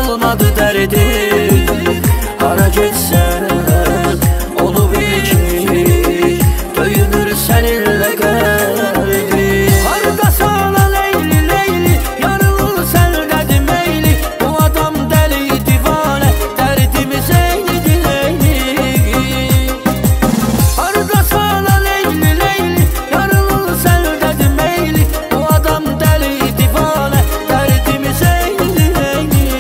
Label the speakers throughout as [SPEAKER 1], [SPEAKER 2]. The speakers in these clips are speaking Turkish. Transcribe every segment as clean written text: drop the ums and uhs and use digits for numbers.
[SPEAKER 1] kalmadı derdim. Hara getsən onu bil ki döyünür seninle kalbim. Harikası olan Leyli Leyli, yarılır sendədi meyli. Bu adam deli divane, derdimiz eynidir Leyli. Harikası olan Leyli Leyli, yarılır sendədi meyli. Bu adam deli divane, derdimiz eynidir Leyli.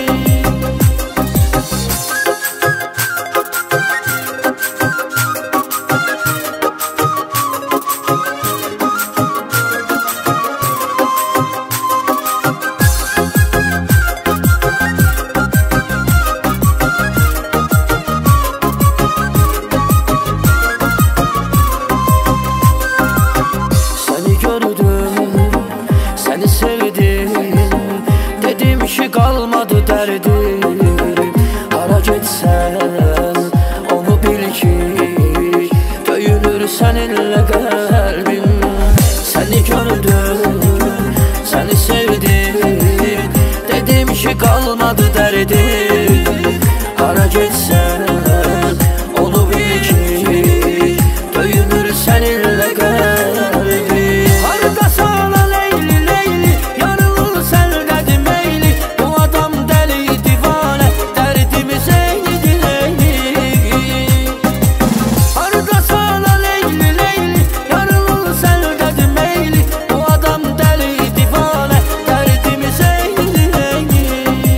[SPEAKER 1] Seni gördüm, seni sevdim, dedim ki kalmadı derdim. Hara getsən onu bil ki döyünür seninle kalbim. Seni gördüm, seni sevdim, dedim ki kalmadı derdim. Hara getsən onu bil ki döyünür seninle kalbim. Harikası olan Leyli Leyli, yarılır sendədi meyli. Bu adam deli divane, derdimiz eynidir Leyli. Harikası olan Leyli Leyli, yarılır sendədi meyli. Bu adam deli divane, derdimiz eynidir Leyli.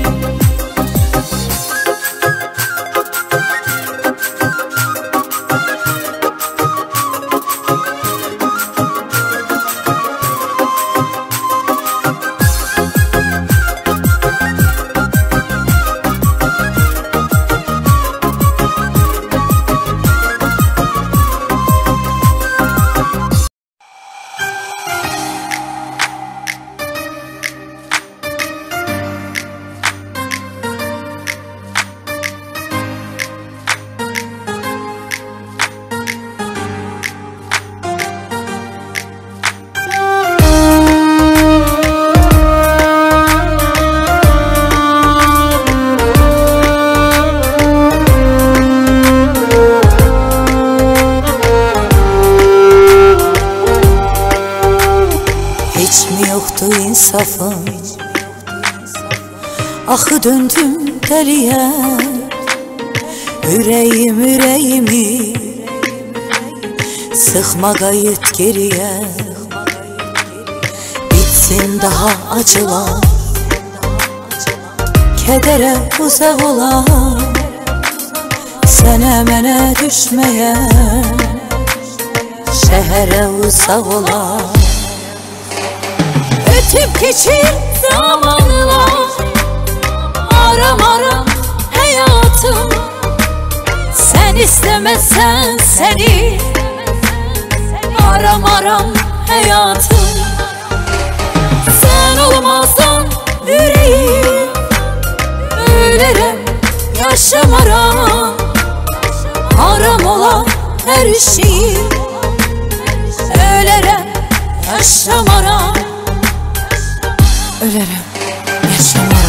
[SPEAKER 2] Hiç mi yoktu insafım? Ahı döndüm deliye, yüreğimi sıkma gayet geriye. Bitsin daha acılar, kedere uzak olan, sene mene düşmeye, şehre uzak olan. Ötüp geçir zamanlar, aram aram hayatım. Sen istemezsen seni, aram aram hayatım. Sen olmazsan yüreğim, ölürüm yaşamaram. Haram olan her şeyi, ölürüm yaşamaram. Ölürüm yaşamaram.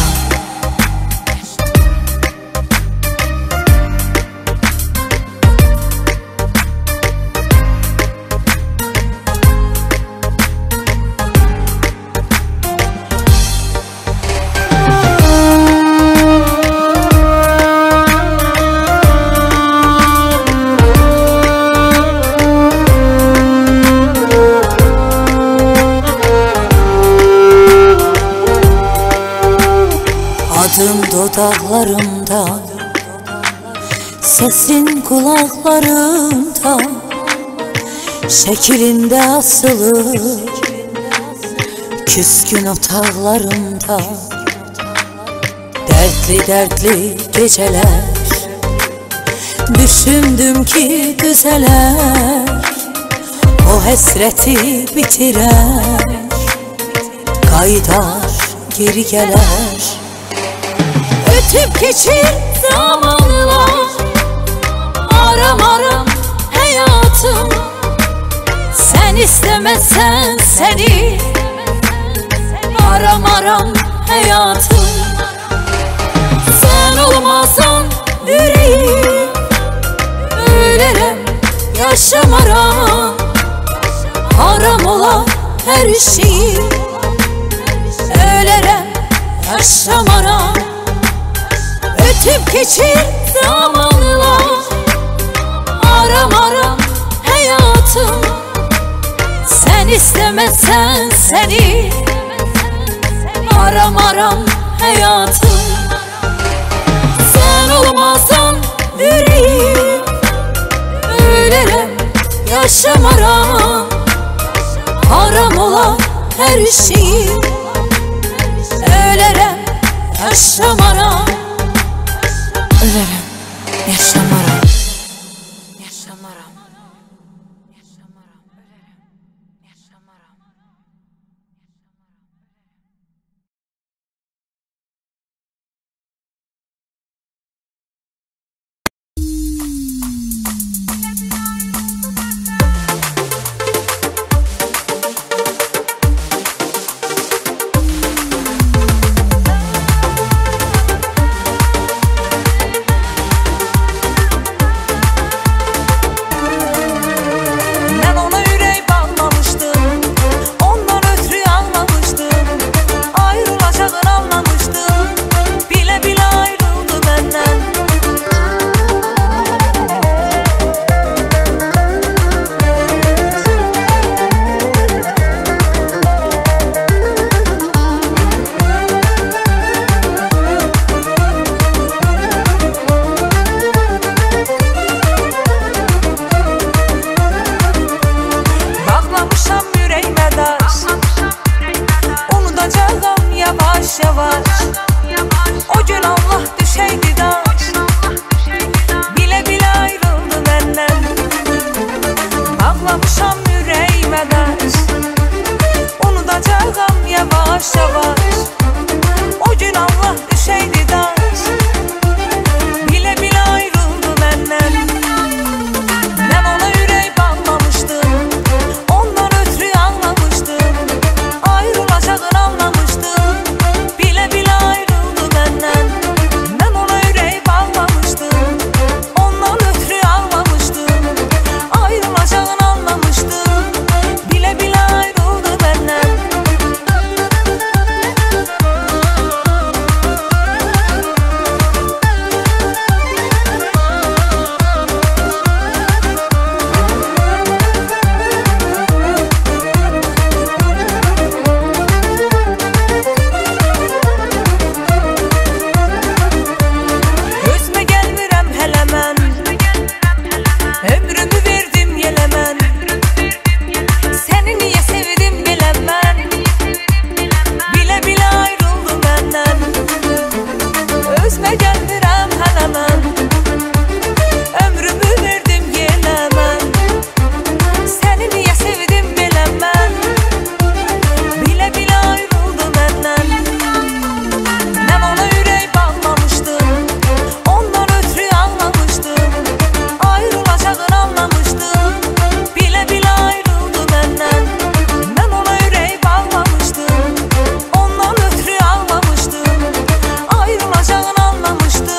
[SPEAKER 2] Adın dudaklarımda, sesin kulaklarımda, şeklinde asılı küskün otağlarımda. Dertli dertli geceler, düşündüm ki düzeler. O hasreti bitirer, kaydar geri gelir. Ötüp geçir zamanlar, aram aram hayatım. Sen istemezsen seni, aram aram hayatım. yaşamaram. Haram ola her şeyi, ölerem yaşamaram. Ötüp geçir zamanla, aram hayatım. Sen istemezsen seni aram hayatım. Sen olmazsan yüreğim, ölerem yaşamaram. Haram ola her şeyi, ölerem yaşamaram. Ölerem yaşamaram. Yaşamaram. Yaşamaram. Ölerem yaşamaram. Yavaş o gün Allah düşeydi daş, bile bile ayrıldı benden. Bağlamışam yüreğime daş, unutacağım yavaş yavaş. O gün Allah düşeydi daş, bile bile ayrıldı benden. Ben ona yüreği bağlamıştım, ondan ötürü anlamıştım. Ayrılacağını anlamıştım, bile bile ayrıldı benden. Ben ona yüreği bağlamıştım, ondan ötürü anlamıştım. Ayrılacağını anlamıştım, bile bile ayrıldı benden. Gözüme gelmirəm hələ mən, ömrümü verdim yelə mən. Səni niyə sevdim belə mən, bile bile ayrıldı məndən. Özümə gəlmirəm hələ mən, ömrümü verdim yelə mən. Səni niyə sevdim belə mən, bile bile ayrıldı məndən. Ben ona yüreği bağlamıştım, ondan ötürü anlamıştım. Ayrılacağını anlamıştım, bile bile ayrıldı benden. Ben ona yüreği bağlamıştım, ondan ötürü anlamıştım. Ayrılacağını anlamıştım,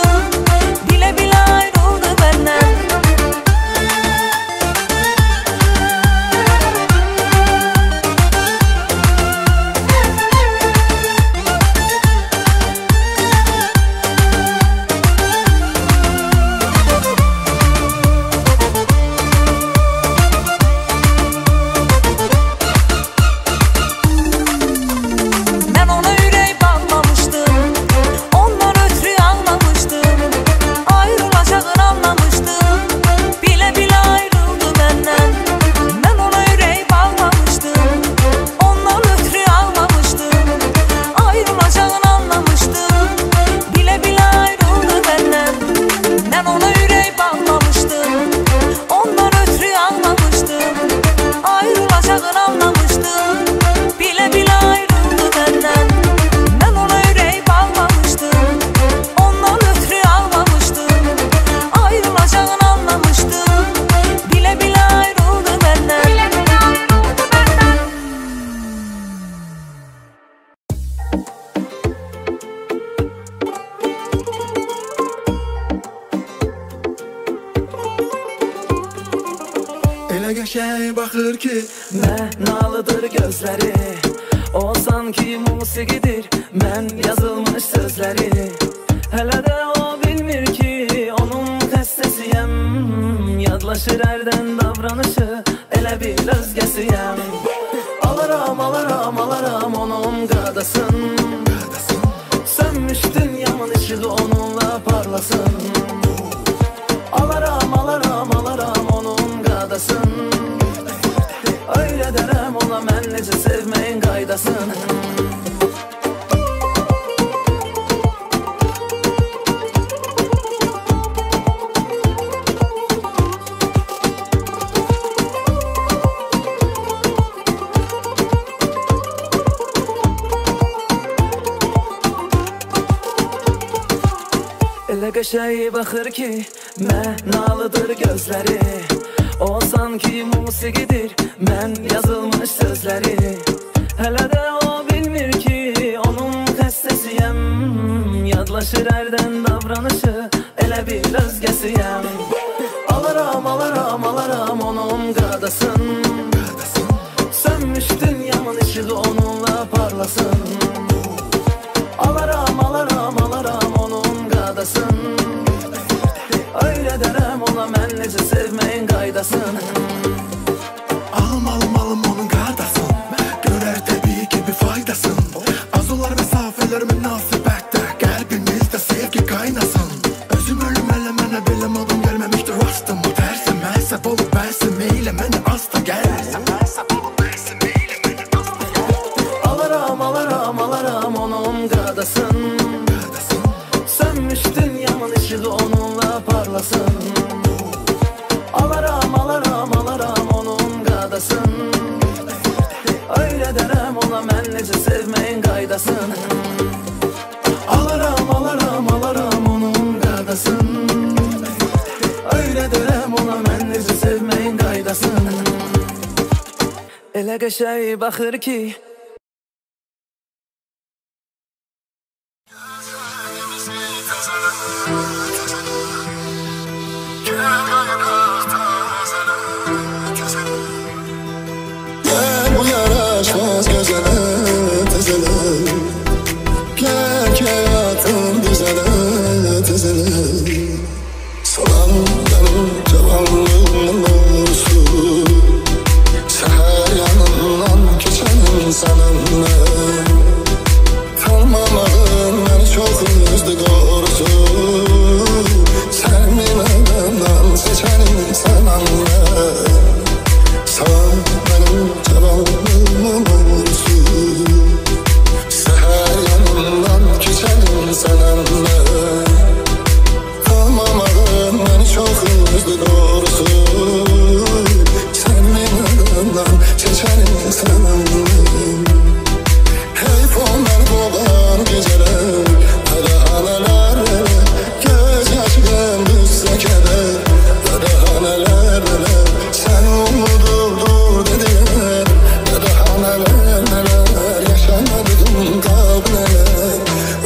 [SPEAKER 3] qəşəng baxır ki,
[SPEAKER 1] mənalıdır gözləri. O sanki musiqidir, mən yazılmış sözləri. Hələ də o bilmir ki, onun xəstəsiyəm. Yadlaşır ərdən davranışı, elə bir özgəsiyəm. Alaram, alaram, alaram onun qadasın. Sönmüş dünyamın işığı onunla parlasın. Alaram, alaram, alaram onun qadasın. Öyle derəm ona mən necə sevməyin qaydasın. Elə qəşəng baxır ki, mənalıdır gözləri. O sanki musiqidir, mən yazılmış sözləri. Hələ də o bilmir ki, onun xəstəsiyəm. Yadlaşır ərdən davranışı, elə bir özgəsiyəm. Alaram, alaram, alaram onun qadasın. Sönmüş dünyamın işığı onunla parlasın. Alaram, alaram, alaram onun qadasın. Öyle derəm ona mən necə sevməyin qaydasın.
[SPEAKER 3] alım onun qadasın. Görər təbii ki bir faydasın. Arzular məsafələr münasibətdə, qəlbimizdə sevgi qaynasın. Özüm ölüm elə mənə belə adam gəlməmişdir rastım. Bu tərsim məhsəb olub bəhsim eylə mənə asta gəl.
[SPEAKER 1] Alaram, alaram, alaram onun qadasın. Sönmüş dünyamın işığı onunla parlasın. Alaram, alaram, alaram onun qadasın. Öyle derəm ona mən necə sevməyin qaydasın. Alaram, alaram, alaram onun qadasın. Öyle derəm ona mən necə sevməyin qaydasın. Elə qəşəng baxır ki,
[SPEAKER 4] bu yaraşmaz gözələ tezələ. Gəl ki həyatım düzələ tezələ. Salam mənim cavanlığımın doğrusu. Səhər yanından keçənim sənənlə. Tanımamadın məni çox üzdü doğrusu. Sevməyəndən seçənim sənənlə. Salam mənim cavanlığımın doğrusu. Səhər yanından keçənim sənənlə. Tanımamadın məni çox üzdü doğrusu. Sevməyəndən seçənim sənənlə. Heyf o məni boğan gecələr, hələ göz yaşım düşsə kədər. Hələ sən umudurdur dedilər. Nələr yaşamadım qalb nələr.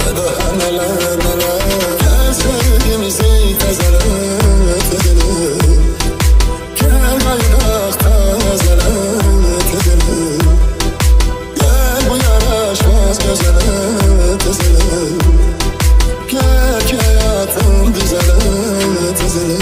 [SPEAKER 4] Nələr gəl sevgimizi təzələ tezələ. Gəl qaydaq təzələ tezələ. Gəl bu yaraşmaz gözələ tezələ. Gəl ki həyatım düzələ tezələ.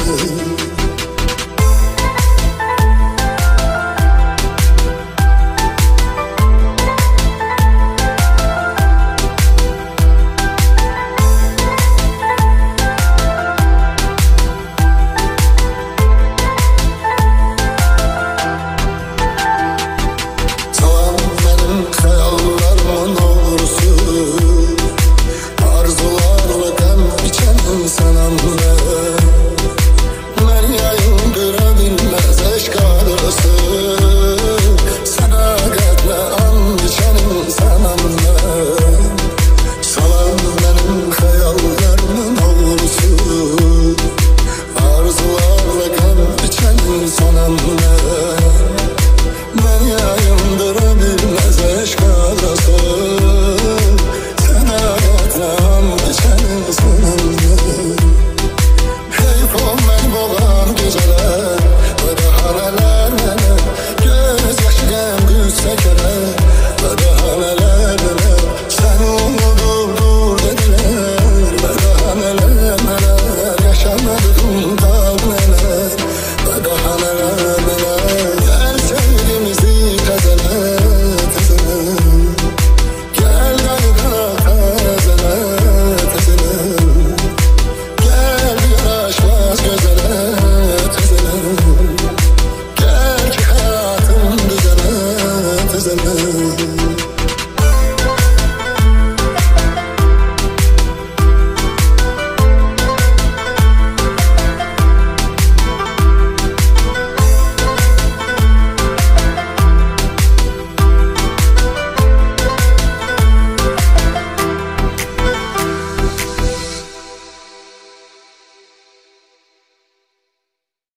[SPEAKER 4] edelim